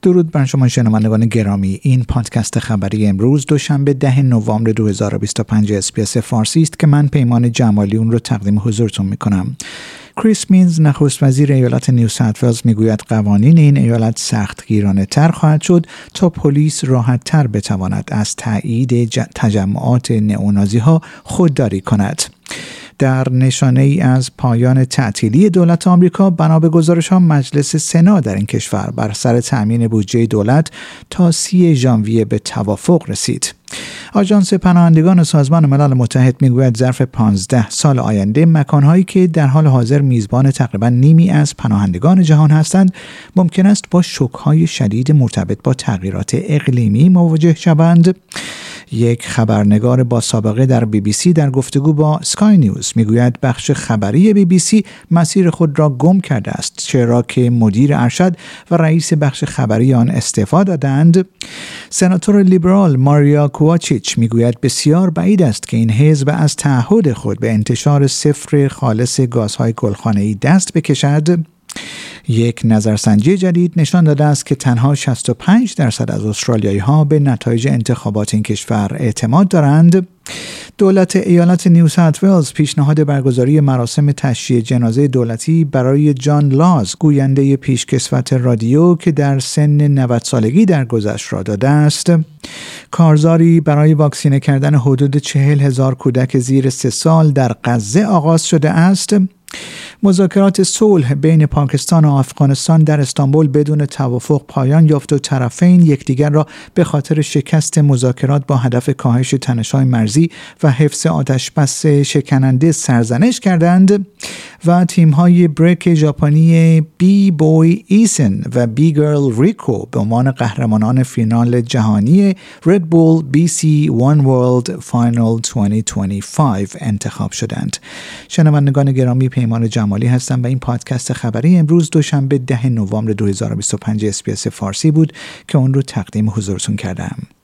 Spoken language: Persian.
درود بر شما شنوندگان گرامی. این پادکست خبری امروز دوشنبه 10 نوامبر 2025 اس‌بی‌اس فارسی است که من پیمان جمالی اون رو تقدیم حضورتون میکنم. کریس مینز نخست وزیر ایالت نیو ساوت ولز میگوید قوانین این ایالت سختگیرانه تر خواهد شد تا پلیس راحت تر بتواند از تایید تجمعات نئونازی ها خودداری کند. در نشانه ای از پایان تعطیلی دولت آمریکا، بنا به گزارش ها مجلس سنا در این کشور بر سر تأمین بودجه دولت تا 30 ژانویه به توافق رسید. آژانس پناهندگان سازمان ملل متحد میگوید ظرف 15 سال آینده مکانهایی که در حال حاضر میزبان تقریبا نیمی از پناهندگان جهان هستند ممکن است با شوک‌های شدید مرتبط با تغییرات اقلیمی مواجه شوند. یک خبرنگار با سابقه در BBC در گفتگو با سکای نیوز میگوید بخش خبری BBC مسیر خود را گم کرده است، چرا که مدیر ارشد و رئیس بخش خبری آن استعفا دادند. سناتور لیبرال ماریا کوواچیچ میگوید بسیار بعید است که این حزب از تعهد خود به انتشار صفر خالص گازهای گلخانه‌ای دست بکشد. یک نظرسنجی جدید نشان داده است که تنها 65% از استرالیایی‌ها به نتایج انتخابات این کشور اعتماد دارند. دولت ایالت نیو ساوت ولز پیشنهاد برگزاری مراسم تشییع جنازه دولتی برای جان لاز، گوینده پیشکسوت رادیو که در سن 90 سالگی درگذشت را داده است. کارزاری برای واکسینه کردن حدود 40,000 کودک زیر 3 سال در غزه آغاز شده است. مذاکرات صلح بین پاکستان و افغانستان در استانبول بدون توافق پایان یافت و طرفین یکدیگر را به خاطر شکست مذاکرات با هدف کاهش تنش‌های مرزی و حفظ آتشبس شکننده سرزنش کردند و تیم‌های بریک ژاپنی بی بوی ایسن و بی گرل ریکو به عنوان قهرمانان فینال جهانی رد بول BC One World Final 2025 انتخاب شدند. شنوندگان گرامی، پیمان جمالی هستم و این پادکست خبری امروز دوشنبه 10 نوامبر 2025 اس‌بی‌اس فارسی بود که اون رو تقدیم حضورتون کردم.